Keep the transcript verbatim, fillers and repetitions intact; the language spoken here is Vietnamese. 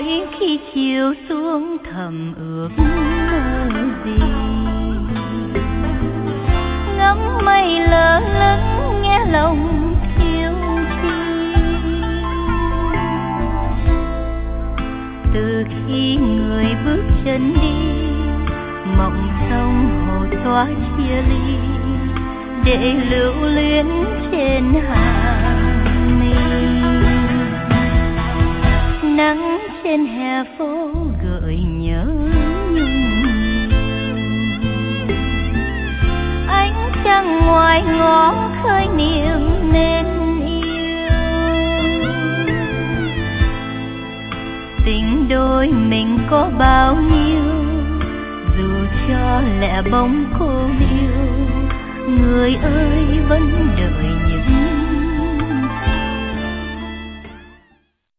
mỗi khi chiều xuống thầm ước mơ gì. Ngắm mây lơ lửng nghe lòng thiếu chi. Từ khi người bước chân đi, mộng sông hồ xóa chia ly, để lưu luyến trên hàng mi. Nắng trên hè phố gợi nhớ nhung, ánh trăng ngoài ngõ khơi niềm nên yêu. Tình đôi mình có bao nhiêu, dù cho lẻ bóng cô liêu, người ơi vẫn đợi những